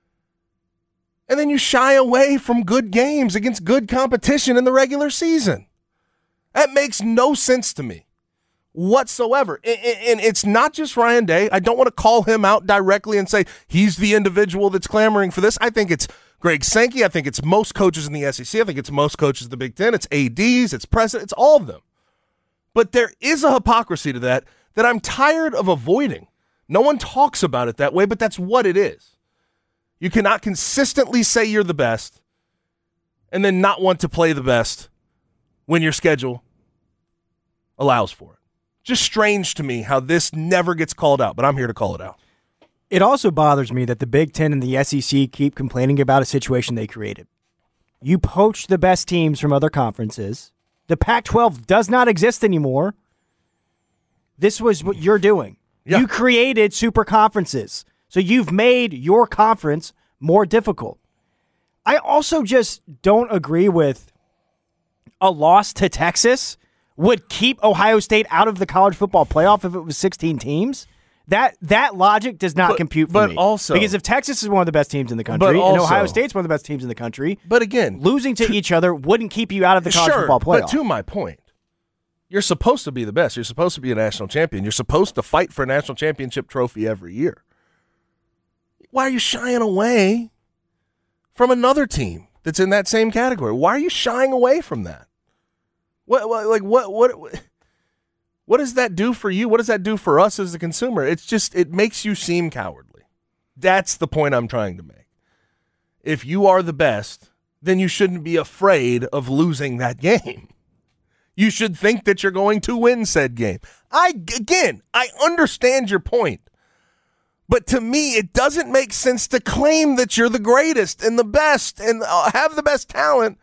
And then you shy away from good games against good competition in the regular season. That makes no sense to me whatsoever. And it's not just Ryan Day. I don't want to call him out directly and say he's the individual that's clamoring for this. I think it's Greg Sankey. I think it's most coaches in the S E C. I think it's most coaches in the Big Ten. It's A Ds. It's president. It's all of them. But there is a hypocrisy to that that I'm tired of avoiding. No one talks about it that way, but that's what it is. You cannot consistently say you're the best and then not want to play the best when your schedule allows for it. Just strange to me how this never gets called out, but I'm here to call it out. It also bothers me that the Big Ten and the S E C keep complaining about a situation they created. You poached the best teams from other conferences. The Pac twelve does not exist anymore. This was what you're doing. Yeah. You created super conferences. So you've made your conference more difficult. I also just don't agree with a loss to Texas would keep Ohio State out of the college football playoff if it was sixteen teams. That that logic does not but, compute for but me. Also, because if Texas is one of the best teams in the country also, and Ohio State's one of the best teams in the country, but again, losing to, to each other wouldn't keep you out of the college sure, football playoff. But to my point, you're supposed to be the best. You're supposed to be a national champion. You're supposed to fight for a national championship trophy every year. Why are you shying away from another team that's in that same category? Why are you shying away from that? What, what like what what what does that do for you? What does that do for us as a consumer? It's just it makes you seem cowardly. That's the point I'm trying to make. If you are the best, then you shouldn't be afraid of losing that game. You should think that you're going to win said game. I again, I understand your point. But to me, it doesn't make sense to claim that you're the greatest and the best and have the best talent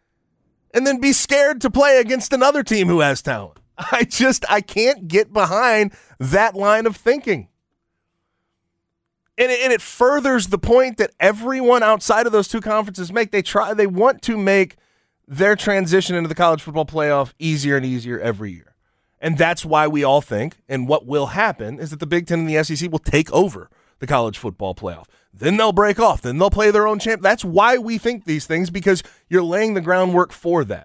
and then be scared to play against another team who has talent. I just, I can't get behind that line of thinking. And it, and it furthers the point that everyone outside of those two conferences make. They try, they want to make their transition into the college football playoff easier and easier every year. And that's why we all think, and what will happen, is that the Big Ten and the S E C will take over the college football playoff. Then they'll break off. Then they'll play their own champ. That's why we think these things, because you're laying the groundwork for that.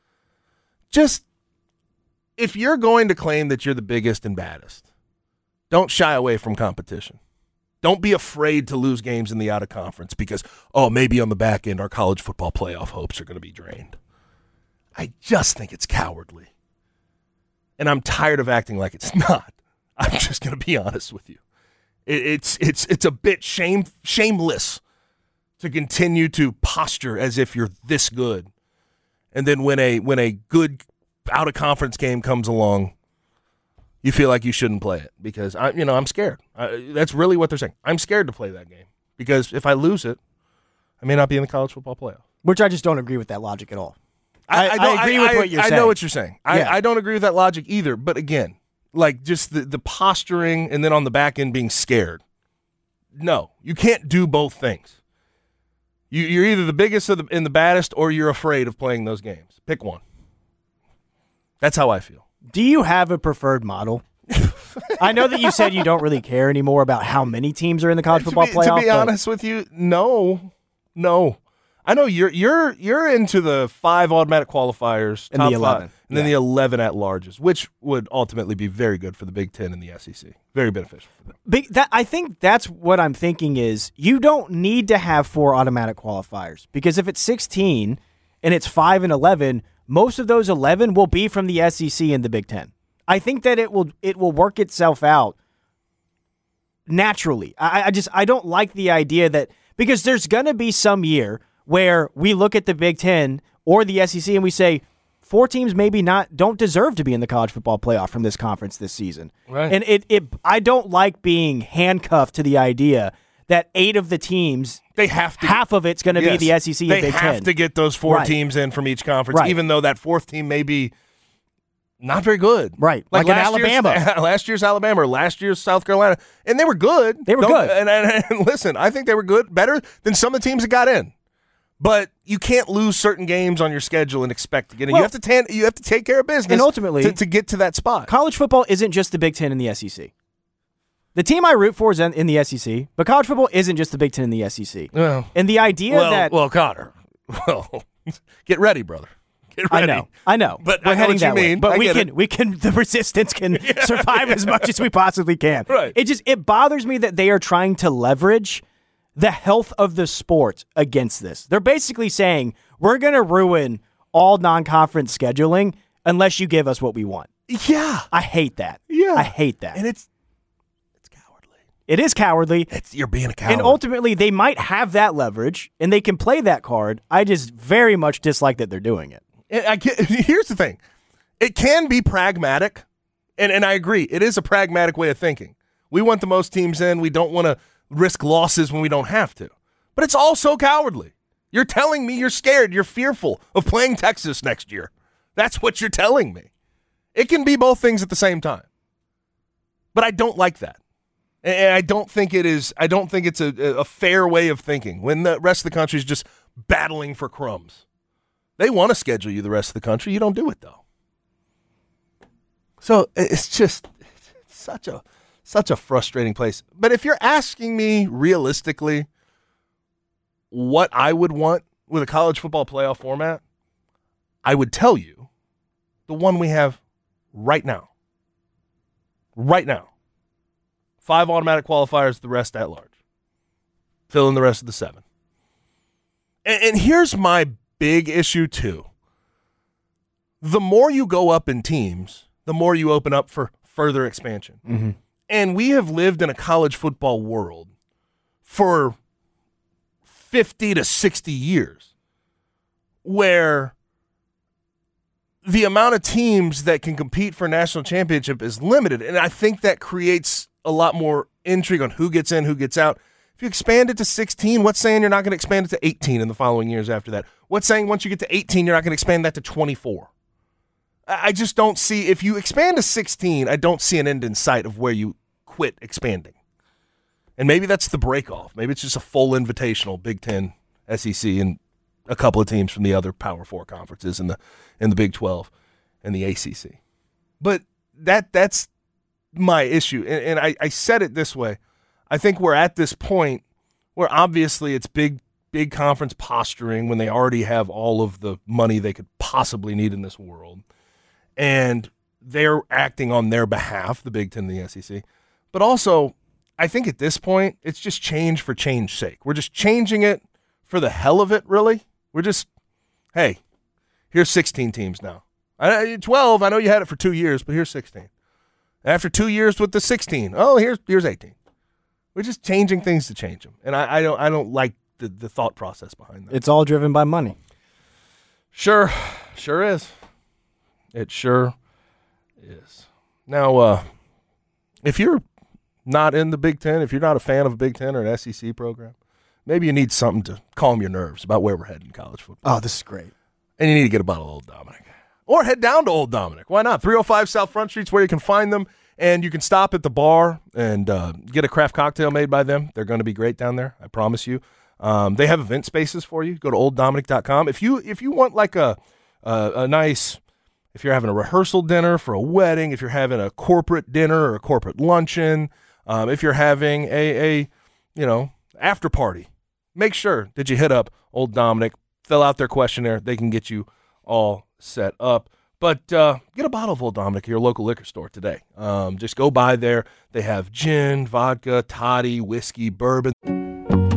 Just, if you're going to claim that you're the biggest and baddest, don't shy away from competition. Don't be afraid to lose games in the out-of-conference because, oh, maybe on the back end our college football playoff hopes are going to be drained. I just think it's cowardly. And I'm tired of acting like it's not. I'm just going to be honest with you. It, it's it's it's a bit shame shameless to continue to posture as if you're this good, and then when a when a good out of conference game comes along, you feel like you shouldn't play it because I you know I'm scared. I, that's really what they're saying. I'm scared to play that game because if I lose it, I may not be in the college football playoff. Which I just don't agree with that logic at all. I, I, I, I agree I, with I, what you're I saying. I know what you're saying. I, Yeah. I don't agree with that logic either. But again, like just the, the posturing and then on the back end being scared. No, you can't do both things. You, you're either the biggest of the, and the baddest or you're afraid of playing those games. Pick one. That's how I feel. Do you have a preferred model? I know that you said you don't really care anymore about how many teams are in the college football to be, playoff. To be honest with you, no. No. I know you're you're you're into the five automatic qualifiers, And top the eleven. five, and then Yeah. the eleven at larges, which would ultimately be very good for the Big Ten and the S E C. Very beneficial for them. Big, that, I think that's what I'm thinking is you don't need to have four automatic qualifiers because if it's sixteen and it's five and eleven, most of those eleven will be from the S E C and the Big Ten. I think that it will it will work itself out naturally. I, I just I don't like the idea that, because there's going to be some year where we look at the Big Ten or the S E C and we say four teams maybe not don't deserve to be in the college football playoff from this conference this season. Right. And it it I don't like being handcuffed to the idea that eight of the teams, they have to, half of it's going to yes, be the S E C and Big Ten. They have to get those four right. teams in from each conference, right. even though that fourth team may be not very good. Right. Like, like in last Alabama. Year's, last year's Alabama or last year's South Carolina. And they were good. They were Don't, good. And, and, and listen, I think they were good, better than some of the teams that got in. But you can't lose certain games on your schedule and expect to get in. Well, you have to tan- you have to take care of business and ultimately, to, to get to that spot. College football isn't just the Big Ten and the S E C. The team I root for is in, in the S E C, but college football isn't just the Big Ten and the S E C. Well, and the idea well, that well, Connor, well, get ready, brother. Get ready. I know, I know, but we're I know heading what you that way. mean. But I we get can, it. we can, the resistance can yeah. survive as much as we possibly can. Right. It just it bothers me that they are trying to leverage the health of the sport against this. They're basically saying we're going to ruin all non-conference scheduling unless you give us what we want. Yeah, I hate that. Yeah, I hate that. And it's it's cowardly. It is cowardly. It's you're being a coward. And ultimately, they might have that leverage and they can play that card. I just very much dislike that they're doing it. And I can, here's the thing. It can be pragmatic, and, and I agree. It is a pragmatic way of thinking. We want the most teams in. We don't want to risk losses when we don't have to. But it's also cowardly. You're telling me you're scared. You're fearful of playing Texas next year. That's what you're telling me. It can be both things at the same time. But I don't like that. And I don't think it is. I don't think it's a, a fair way of thinking when the rest of the country is just battling for crumbs. They want to schedule you the rest of the country. You don't do it, though. So it's just it's such a such a frustrating place. But if you're asking me realistically what I would want with a college football playoff format, I would tell you the one we have right now. Right now. Five automatic qualifiers, the rest at large. Fill in the rest of the seven. And, and here's my big issue, too. The more you go up in teams, the more you open up for further expansion. Mm-hmm. And we have lived in a college football world for fifty to sixty years where the amount of teams that can compete for a national championship is limited. And I think that creates a lot more intrigue on who gets in, who gets out. If you expand it to sixteen, what's saying you're not going to expand it to eighteen in the following years after that? What's saying once you get to eighteen, you're not going to expand that to twenty-four? I just don't see, if you expand to sixteen, I don't see an end in sight of where you quit expanding. And maybe that's the break-off. Maybe it's just a full invitational, Big Ten, S E C, and a couple of teams from the other Power Four conferences in the in the Big twelve and the A C C. But that that's my issue. And, and I, I said it this way. I think we're at this point where obviously it's big, big conference posturing when they already have all of the money they could possibly need in this world. And they're acting on their behalf, the Big Ten and the S E C. But also, I think at this point, it's just change for change's sake. We're just changing it for the hell of it, really. We're just, hey, here's sixteen teams now. I, twelve, I know you had it for two years, but here's sixteen. After two years with the sixteen, oh, here's here's eighteen. We're just changing things to change them. And I, I don't I don't like the, the thought process behind that. It's all driven by money. Sure, sure is. It sure is. Now, uh, if you're not in the Big Ten, if you're not a fan of a Big Ten or an S E C program, maybe you need something to calm your nerves about where we're heading in college football. Oh, this is great. And you need to get a bottle of Old Dominic. Or head down to Old Dominic. Why not? three oh five South Front Street's where you can find them. And you can stop at the bar and uh, get a craft cocktail made by them. They're going to be great down there, I promise you. Um, they have event spaces for you. Go to old dominic dot com. If you if you want like a, a a nice, if you're having a rehearsal dinner for a wedding, if you're having a corporate dinner or a corporate luncheon, um, if you're having a, a you know after party, make sure that you hit up Old Dominic, fill out their questionnaire. They can get you all set up. But uh, get a bottle of Old Dominic at your local liquor store today. Um, just go by there. They have gin, vodka, toddy, whiskey, bourbon.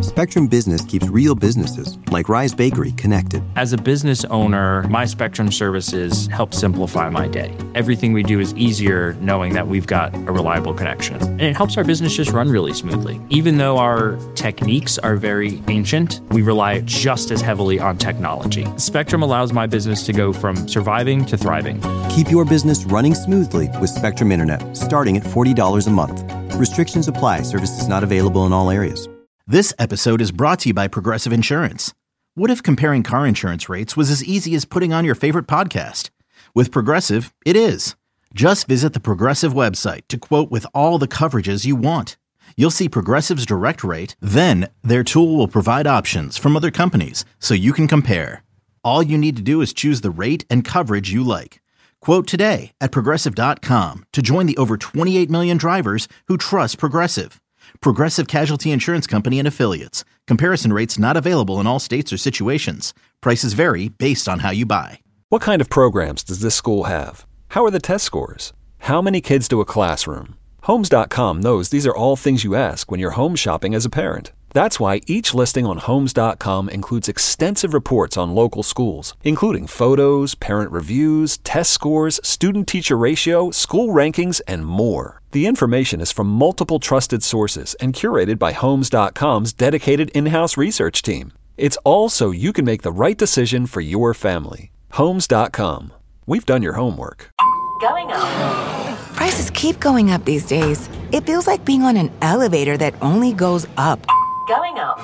Spectrum Business keeps real businesses, like Rise Bakery, connected. As a business owner, my Spectrum services help simplify my day. Everything we do is easier knowing that we've got a reliable connection. And it helps our business just run really smoothly. Even though our techniques are very ancient, we rely just as heavily on technology. Spectrum allows my business to go from surviving to thriving. Keep your business running smoothly with Spectrum Internet, starting at forty dollars a month. Restrictions apply. Services not available in all areas. This episode is brought to you by Progressive Insurance. What if comparing car insurance rates was as easy as putting on your favorite podcast? With Progressive, it is. Just visit the Progressive website to quote with all the coverages you want. You'll see Progressive's direct rate, then their tool will provide options from other companies so you can compare. All you need to do is choose the rate and coverage you like. Quote today at Progressive dot com to join the over twenty-eight million drivers who trust Progressive. Progressive Casualty Insurance Company and Affiliates. Comparison rates not available in all states or situations. Prices vary based on how you buy. What kind of programs does this school have? How are the test scores? How many kids do a classroom? Homes dot com knows these are all things you ask when you're home shopping as a parent. That's why each listing on Homes dot com includes extensive reports on local schools, including photos, parent reviews, test scores, student-teacher ratio, school rankings, and more. The information is from multiple trusted sources and curated by Homes dot com's dedicated in-house research team. It's all so you can make the right decision for your family. Homes dot com. We've done your homework. Going up. Prices keep going up these days. It feels like being on an elevator that only goes up. Going up.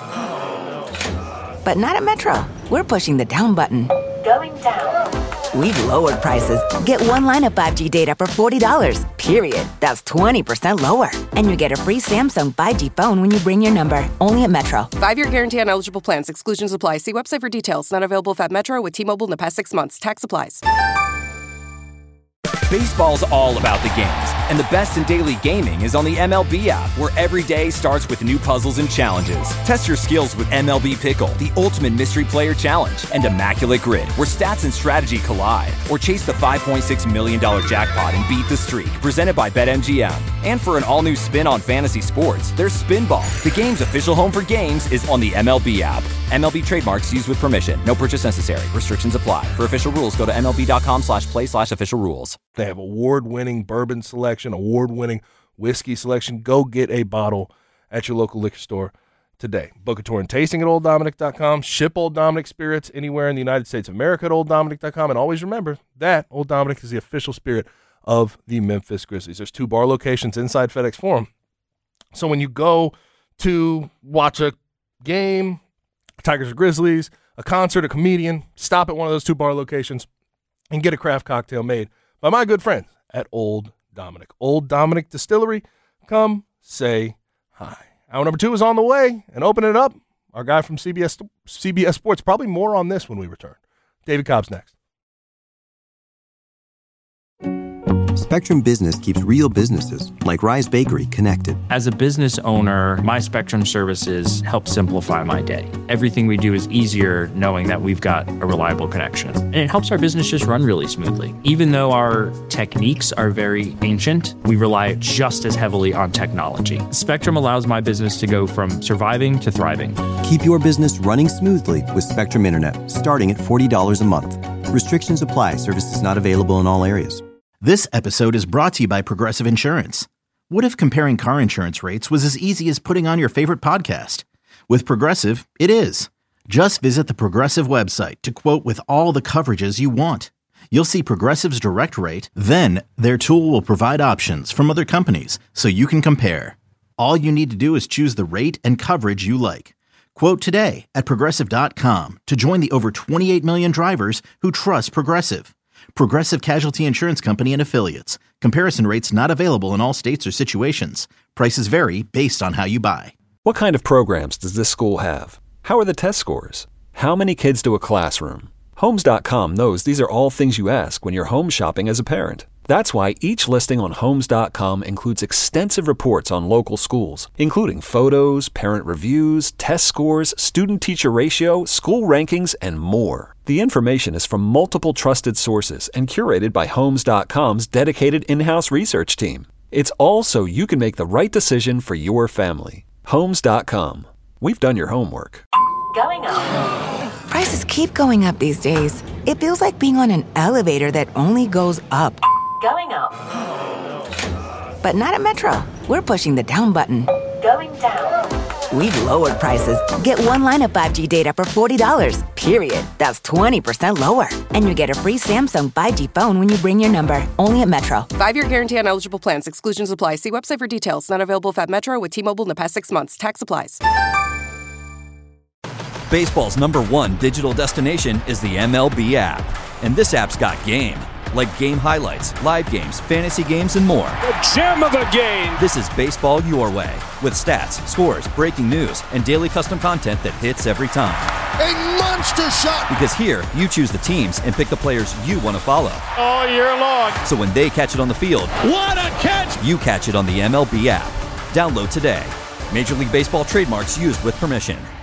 But not at Metro. We're pushing the down button. Going down. We've lowered prices. Get one line of five G data for forty dollars, period. That's twenty percent lower. And you get a free Samsung five G phone when you bring your number. Only at Metro. Five-year guarantee on eligible plans. Exclusions apply. See website for details. Not available at Metro with T-Mobile in the past six months. Tax applies. Baseball's all about the games, and the best in daily gaming is on the M L B app, where every day starts with new puzzles and challenges. Test your skills with M L B Pickle, the ultimate mystery player challenge, and Immaculate Grid, where stats and strategy collide. Or chase the five point six million dollars jackpot and beat the streak, presented by BetMGM. And for an all-new spin on fantasy sports, there's Spinball. The game's official home for games is on the M L B app. M L B trademarks used with permission. No purchase necessary. Restrictions apply. For official rules, go to MLB.com slash play slash official rules. They have award-winning bourbon selection, award-winning whiskey selection. Go get a bottle at your local liquor store today. Book a tour and tasting at Old Dominick dot com. Ship Old Dominick spirits anywhere in the United States of America at Old Dominick dot com. And always remember that Old Dominick is the official spirit of the Memphis Grizzlies. There's two bar locations inside FedEx Forum. So when you go to watch a game, Tigers or Grizzlies, a concert, a comedian, stop at one of those two bar locations and get a craft cocktail made by my good friends at Old Dominick. Old Dominick Distillery, come say hi. Hour number two is on the way, and open it up, our guy from C B S C B S Sports. Probably more on this when we return. David Cobb's next. Spectrum Business keeps real businesses, like Rise Bakery, connected. As a business owner, my Spectrum services help simplify my day. Everything we do is easier knowing that we've got a reliable connection. And it helps our business just run really smoothly. Even though our techniques are very ancient, we rely just as heavily on technology. Spectrum allows my business to go from surviving to thriving. Keep your business running smoothly with Spectrum Internet, starting at forty dollars a month. Restrictions apply. Services not available in all areas. This episode is brought to you by Progressive Insurance. What if comparing car insurance rates was as easy as putting on your favorite podcast? With Progressive, it is. Just visit the Progressive website to quote with all the coverages you want. You'll see Progressive's direct rate, then their tool will provide options from other companies so you can compare. All you need to do is choose the rate and coverage you like. Quote today at Progressive dot com to join the over twenty-eight million drivers who trust Progressive. Progressive Casualty Insurance Company and Affiliates. Comparison rates not available in all states or situations. Prices vary based on how you buy. What kind of programs does this school have? How are the test scores? How many kids do a classroom? Homes dot com knows these are all things you ask when you're home shopping as a parent. That's why each listing on Homes dot com includes extensive reports on local schools, including photos, parent reviews, test scores, student-teacher ratio, school rankings, and more. The information is from multiple trusted sources and curated by Homes dot com's dedicated in-house research team. It's all so you can make the right decision for your family. Homes dot com. We've done your homework. Going up. Prices keep going up these days. It feels like being on an elevator that only goes up. Going up. But not at Metro. We're pushing the down button. Going down. We've lowered prices. Get one line of five G data for forty dollars, period. That's twenty percent lower. And you get a free Samsung five G phone when you bring your number. Only at Metro. Five-year guarantee on eligible plans. Exclusions apply. See website for details. Not available if at Metro with T-Mobile in the past six months. Tax applies. Baseball's number one digital destination is the M L B app. And this app's got game. Like game highlights, live games, fantasy games, and more. The gem of a game! This is baseball your way. With stats, scores, breaking news, and daily custom content that hits every time. A monster shot! Because here, you choose the teams and pick the players you want to follow. All year long. So when they catch it on the field, what a catch! You catch it on the M L B app. Download today. Major League Baseball trademarks used with permission.